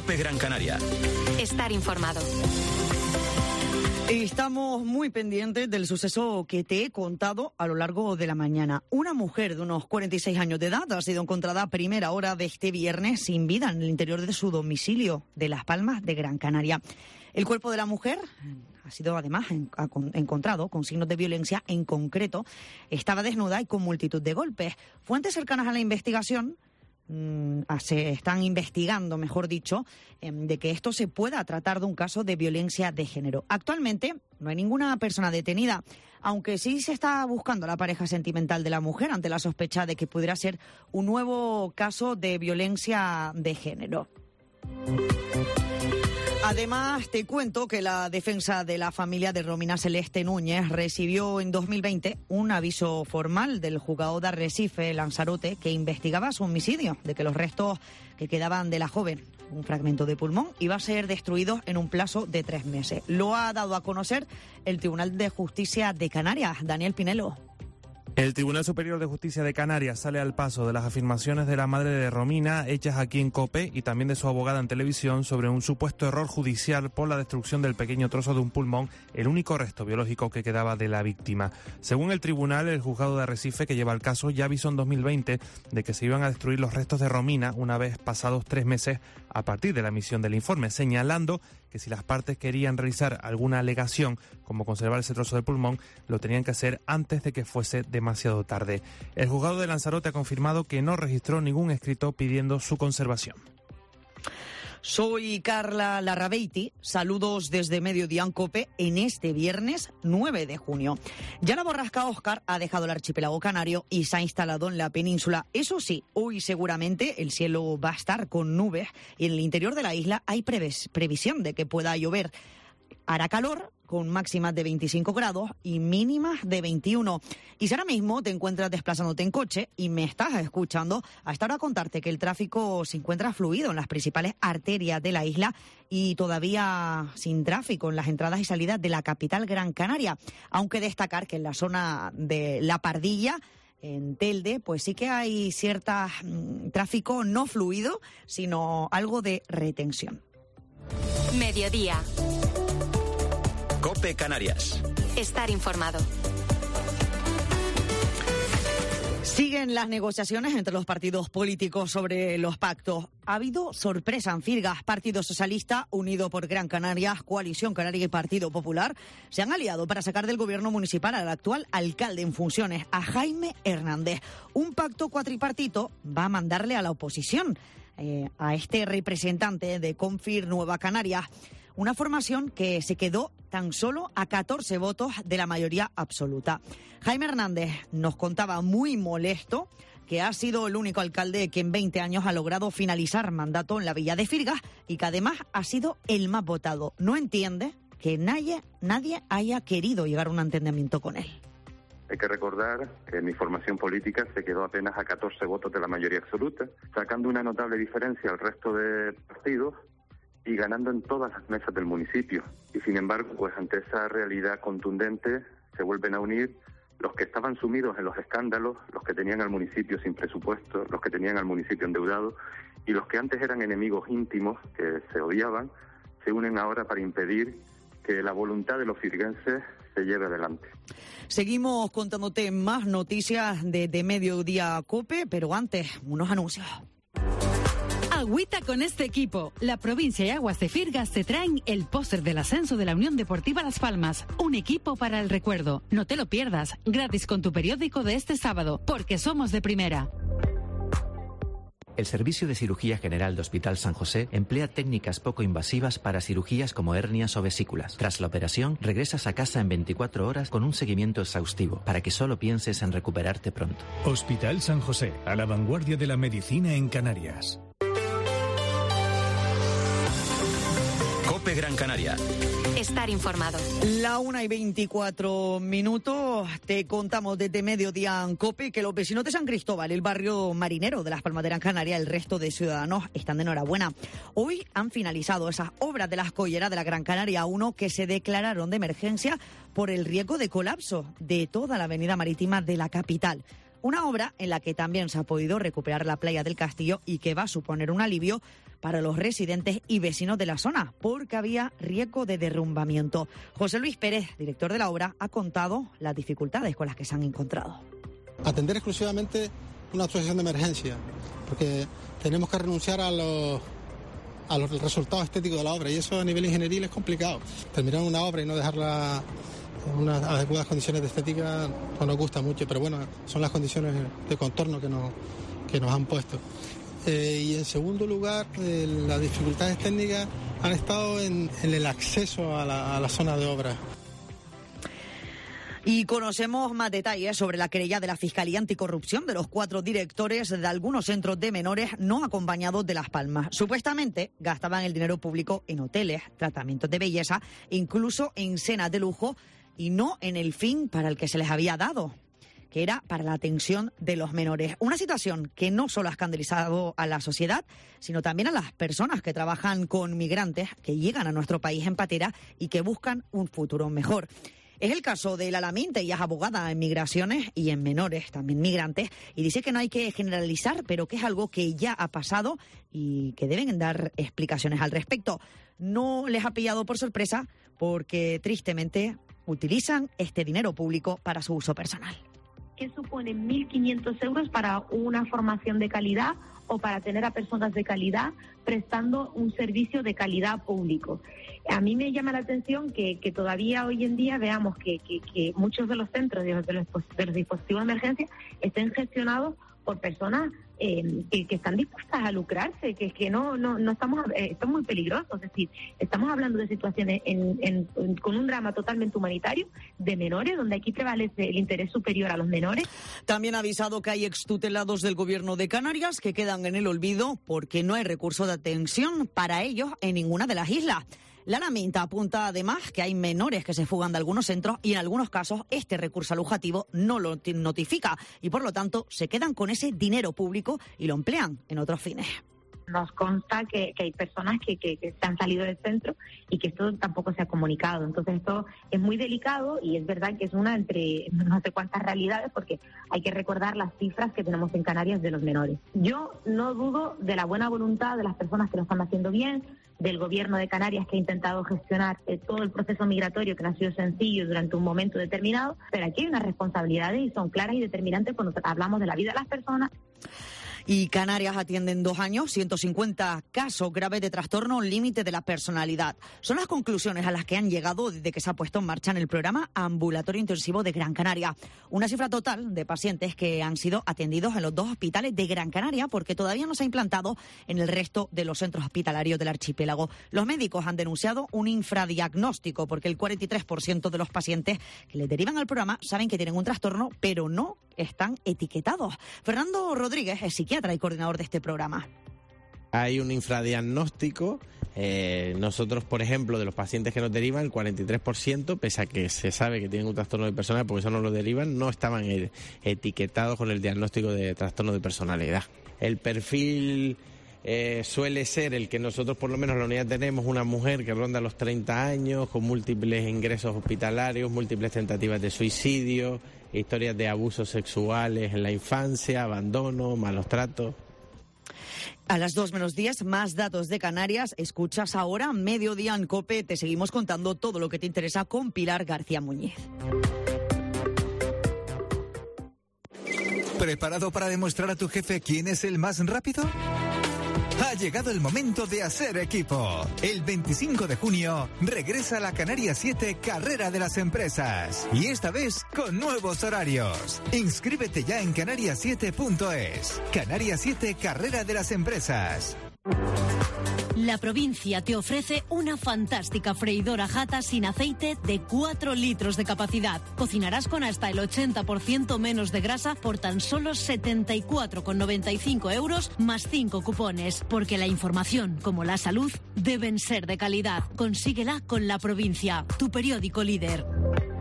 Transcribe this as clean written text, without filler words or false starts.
COPE Gran Canaria. Estar informado. Estamos muy pendientes del suceso que te he contado a lo largo de la mañana. Una mujer de unos 46 años de edad ha sido encontrada a primera hora de este viernes sin vida en el interior de su domicilio de Las Palmas de Gran Canaria. El cuerpo de la mujer ha sido además encontrado con signos de violencia. En concreto, estaba desnuda y con multitud de golpes. Fuentes cercanas a la investigación se están investigando, mejor dicho, de que esto se pueda tratar de un caso de violencia de género. Actualmente no hay ninguna persona detenida, aunque sí se está buscando a la pareja sentimental de la mujer ante la sospecha de que pudiera ser un nuevo caso de violencia de género. Además, te cuento que la defensa de la familia de Romina Celeste Núñez recibió en 2020 un aviso formal del juzgado de Arrecife, Lanzarote, que investigaba su homicidio, de que los restos que quedaban de la joven, un fragmento de pulmón, iba a ser destruido en un plazo de 3 meses. Lo ha dado a conocer el Tribunal de Justicia de Canarias. Daniel Pinelo. El Tribunal Superior de Justicia de Canarias sale al paso de las afirmaciones de la madre de Romina, hechas aquí en COPE, y también de su abogada en televisión, sobre un supuesto error judicial por la destrucción del pequeño trozo de un pulmón, el único resto biológico que quedaba de la víctima. Según el tribunal, el juzgado de Arrecife, que lleva el caso, ya avisó en 2020 de que se iban a destruir los restos de Romina una vez pasados 3 meses a partir de la emisión del informe, señalando que si las partes querían realizar alguna alegación, como conservar ese trozo de pulmón, lo tenían que hacer antes de que fuese demasiado tarde. El juzgado de Lanzarote ha confirmado que no registró ningún escrito pidiendo su conservación. Soy Carla Larrabeiti, saludos desde Mediodía en COPE en este viernes 9 de junio. Ya la borrasca Óscar ha dejado el archipiélago canario y se ha instalado en la península. Eso sí, hoy seguramente el cielo va a estar con nubes y en el interior de la isla hay previsión de que pueda llover. Hará calor, con máximas de 25 grados y mínimas de 21. Y si ahora mismo te encuentras desplazándote en coche y me estás escuchando, hasta ahora contarte que el tráfico se encuentra fluido en las principales arterias de la isla y todavía sin tráfico en las entradas y salidas de la capital Gran Canaria. Aunque destacar que en la zona de La Pardilla, en Telde, pues sí que hay cierta tráfico no fluido, sino algo de retención. Mediodía. COPE Canarias. Estar informado. Siguen las negociaciones entre los partidos políticos sobre los pactos. Ha habido sorpresa en Firgas. Partido Socialista, Unido por Gran Canaria, Coalición Canaria y Partido Popular se han aliado para sacar del gobierno municipal al actual alcalde en funciones, a Jaime Hernández. Un pacto cuatripartito va a mandarle a la oposición, a este representante de Confir Nueva Canarias. Una formación que se quedó tan solo a 14 votos de la mayoría absoluta. Jaime Hernández nos contaba muy molesto que ha sido el único alcalde que en 20 años ha logrado finalizar mandato en la villa de Firgas y que además ha sido el más votado. No entiende que nadie haya querido llegar a un entendimiento con él. Hay que recordar que mi formación política se quedó apenas a 14 votos de la mayoría absoluta, sacando una notable diferencia al resto de partidos y ganando en todas las mesas del municipio. Y sin embargo, pues ante esa realidad contundente se vuelven a unir los que estaban sumidos en los escándalos, los que tenían al municipio sin presupuesto, los que tenían al municipio endeudado y los que antes eran enemigos íntimos que se odiaban, se unen ahora para impedir que la voluntad de los firguenses se lleve adelante. Seguimos contándote más noticias de Mediodía COPE, pero antes, unos anuncios. Agüita con este equipo. La provincia y Aguas de Firgas te traen el póster del ascenso de la Unión Deportiva Las Palmas. Un equipo para el recuerdo. No te lo pierdas. Gratis con tu periódico de este sábado, porque somos de primera. El Servicio de Cirugía General de Hospital San José emplea técnicas poco invasivas para cirugías como hernias o vesículas. Tras la operación, regresas a casa en 24 horas con un seguimiento exhaustivo para que solo pienses en recuperarte pronto. Hospital San José, a la vanguardia de la medicina en Canarias. COPE Gran Canaria. Estar informado. La 1:24. Te contamos desde Mediodía en COPE que los vecinos de San Cristóbal, el barrio marinero de Las Palmas de Gran Canaria, el resto de ciudadanos están de enhorabuena. Hoy han finalizado esas obras de la escollera de la Gran Canaria 1 que se declararon de emergencia por el riesgo de colapso de toda la avenida marítima de la capital. Una obra en la que también se ha podido recuperar la playa del Castillo y que va a suponer un alivio para los residentes y vecinos de la zona, porque había riesgo de derrumbamiento. José Luis Pérez, director de la obra, ha contado las dificultades con las que se han encontrado. Atender exclusivamente una actuación de emergencia, porque tenemos que renunciar a los resultados estéticos de la obra, y eso a nivel ingenieril es complicado. Terminar una obra y no dejarla en unas adecuadas condiciones de estética no nos gusta mucho, pero bueno, son las condiciones de contorno que nos han puesto. Y en segundo lugar, las dificultades técnicas han estado en el acceso a la zona de obra. Y conocemos más detalles sobre la querella de la Fiscalía Anticorrupción de los 4 directores de algunos centros de menores no acompañados de Las Palmas. Supuestamente gastaban el dinero público en hoteles, tratamientos de belleza, incluso en cenas de lujo, y no en el fin para el que se les había dado, que era para la atención de los menores. Una situación que no solo ha escandalizado a la sociedad, sino también a las personas que trabajan con migrantes que llegan a nuestro país en patera y que buscan un futuro mejor. Es el caso de Lala Minte, ella es abogada en migraciones y en menores, también migrantes, y dice que no hay que generalizar, pero que es algo que ya ha pasado y que deben dar explicaciones al respecto. No les ha pillado por sorpresa porque, tristemente, utilizan este dinero público para su uso personal. ¿Qué supone 1.500 euros para una formación de calidad o para tener a personas de calidad prestando un servicio de calidad público? A mí me llama la atención que todavía hoy en día veamos que muchos de los centros de los dispositivos de emergencia estén gestionados por personas que están dispuestas a lucrarse, que no estamos, esto es muy peligroso. Es decir, estamos hablando de situaciones con un drama totalmente humanitario de menores, donde aquí prevalece el interés superior a los menores. También ha avisado que hay extutelados del Gobierno de Canarias que quedan en el olvido porque no hay recursos de atención para ellos en ninguna de las islas. Lala Minte apunta además que hay menores que se fugan de algunos centros y en algunos casos este recurso alojativo no lo notifica y por lo tanto se quedan con ese dinero público y lo emplean en otros fines. Nos consta que hay personas que se han salido del centro y que esto tampoco se ha comunicado. Entonces esto es muy delicado y es verdad que es una entre no sé cuántas realidades, porque hay que recordar las cifras que tenemos en Canarias de los menores. Yo no dudo de la buena voluntad de las personas que lo están haciendo bien, del Gobierno de Canarias que ha intentado gestionar todo el proceso migratorio, que no ha sido sencillo durante un momento determinado, pero aquí hay unas responsabilidades y son claras y determinantes cuando hablamos de la vida de las personas. Y Canarias atiende en 2 años 150 casos graves de trastorno límite de la personalidad. Son las conclusiones a las que han llegado desde que se ha puesto en marcha en el programa Ambulatorio Intensivo de Gran Canaria. Una cifra total de pacientes que han sido atendidos en los 2 hospitales de Gran Canaria porque todavía no se ha implantado en el resto de los centros hospitalarios del archipiélago. Los médicos han denunciado un infradiagnóstico porque el 43% de los pacientes que les derivan al programa saben que tienen un trastorno, pero no están etiquetados. Fernando Rodríguez es psiquiatra y coordinador de este programa. Hay un infradiagnóstico. Nosotros, por ejemplo, de los pacientes que nos derivan, el 43%, pese a que se sabe que tienen un trastorno de personalidad, porque eso no lo derivan, no estaban etiquetados con el diagnóstico de trastorno de personalidad. El perfil suele ser el que nosotros, por lo menos en la unidad tenemos, una mujer que ronda los 30 años, con múltiples ingresos hospitalarios, múltiples tentativas de suicidio, historias de abusos sexuales en la infancia, abandono, malos tratos. A las 2:10, más datos de Canarias. Escuchas ahora Mediodía en COPE. Te seguimos contando todo lo que te interesa con Pilar García Muñiz. ¿Preparado para demostrar a tu jefe quién es el más rápido? Ha llegado el momento de hacer equipo. El 25 de junio regresa la Canarias 7 Carrera de las Empresas. Y esta vez con nuevos horarios. Inscríbete ya en canarias7.es. Canarias 7 Carrera de las Empresas. La provincia te ofrece una fantástica freidora Jata sin aceite de 4 litros de capacidad. Cocinarás con hasta el 80% menos de grasa por tan solo 74,95 euros más 5 cupones. Porque la información, como la salud, deben ser de calidad. Consíguela con La Provincia, tu periódico líder.